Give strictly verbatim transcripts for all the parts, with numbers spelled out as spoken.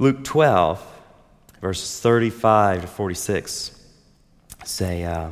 Luke twelve, verses thirty-five to forty-six say, uh,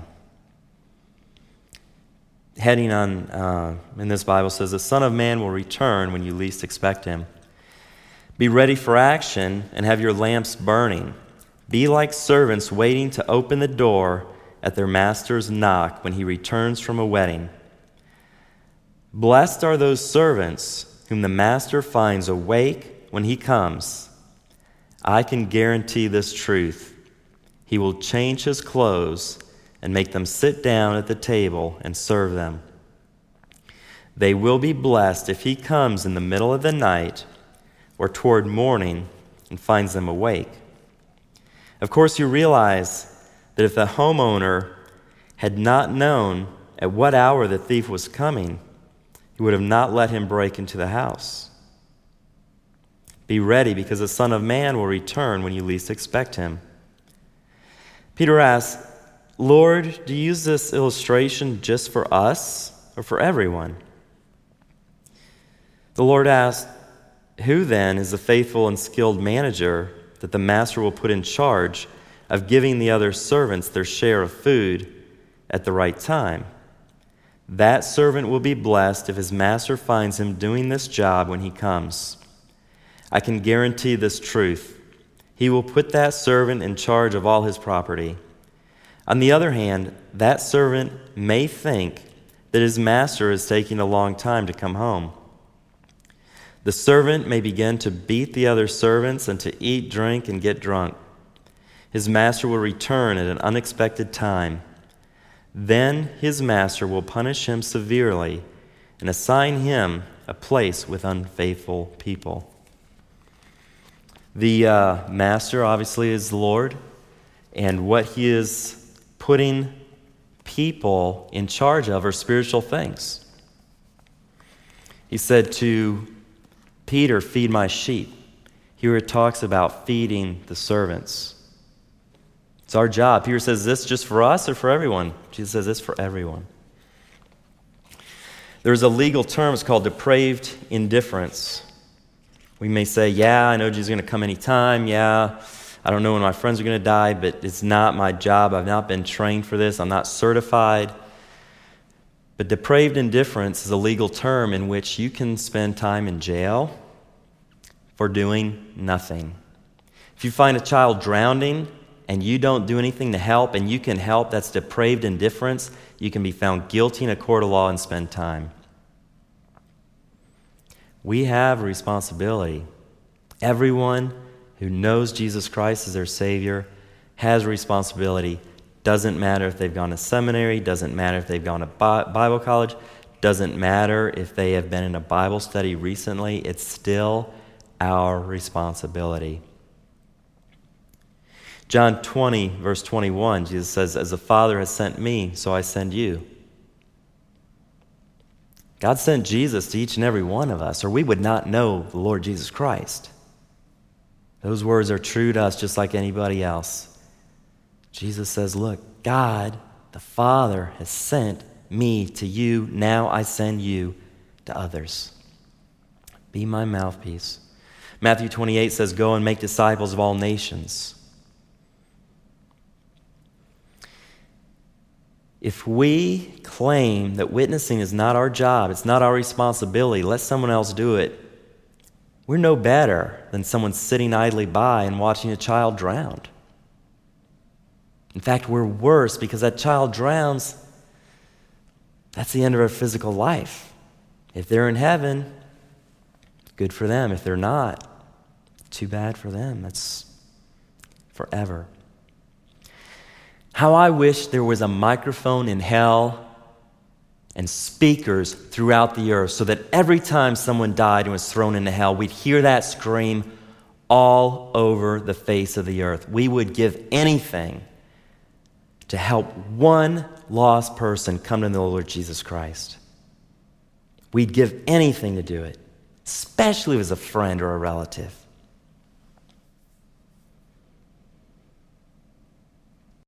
heading on uh, in this Bible says, "The Son of Man will return when you least expect him. Be ready for action and have your lamps burning. Be like servants waiting to open the door at their master's knock when he returns from a wedding. Blessed are those servants whom the master finds awake when he comes. I can guarantee this truth. He will change his clothes and make them sit down at the table and serve them. They will be blessed if he comes in the middle of the night or toward morning and finds them awake. Of course, you realize that if the homeowner had not known at what hour the thief was coming, he would have not let him break into the house. Be ready, because the Son of Man will return when you least expect him." Peter asks, "Lord, do you use this illustration just for us or for everyone?" The Lord asked, "Who then is the faithful and skilled manager that the master will put in charge of giving the other servants their share of food at the right time? That servant will be blessed if his master finds him doing this job when he comes. I can guarantee this truth. He will put that servant in charge of all his property. On the other hand, that servant may think that his master is taking a long time to come home. The servant may begin to beat the other servants and to eat, drink, and get drunk. His master will return at an unexpected time. Then his master will punish him severely and assign him a place with unfaithful people." The uh, master, obviously, is the Lord, and what he is putting people in charge of are spiritual things. He said to Peter, "Feed my sheep." Here it talks about feeding the servants. It's our job. Peter says, "Is this just for us or for everyone?" Jesus says, "It's for everyone." There's a legal term, it's called depraved indifference. We may say, "Yeah, I know Jesus is going to come anytime. Yeah, I don't know when my friends are going to die, but it's not my job. I've not been trained for this. I'm not certified." But depraved indifference is a legal term in which you can spend time in jail for doing nothing. If you find a child drowning and you don't do anything to help, and you can help, that's depraved indifference. You can be found guilty in a court of law and spend time. We have a responsibility. Everyone who knows Jesus Christ as their Savior has a responsibility. Doesn't matter if they've gone to seminary, doesn't matter if they've gone to Bible college, doesn't matter if they have been in a Bible study recently, it's still our responsibility. John twenty, verse twenty-one, Jesus says, "As the Father has sent me, so I send you." God sent Jesus to each and every one of us, or we would not know the Lord Jesus Christ. Those words are true to us just like anybody else. Jesus says, "Look, God, the Father, has sent me to you. Now I send you to others. Be my mouthpiece." Matthew twenty-eight says, "Go and make disciples of all nations." If we claim that witnessing is not our job, it's not our responsibility, let someone else do it, we're no better than someone sitting idly by and watching a child drown. In fact, we're worse, because that child drowns, that's the end of our physical life. If they're in heaven, good for them. If they're not, too bad for them. That's forever. How I wish there was a microphone in hell and speakers throughout the earth so that every time someone died and was thrown into hell, we'd hear that scream all over the face of the earth. We would give anything to help one lost person come to the Lord Jesus Christ. We'd give anything to do it, especially if it was a friend or a relative.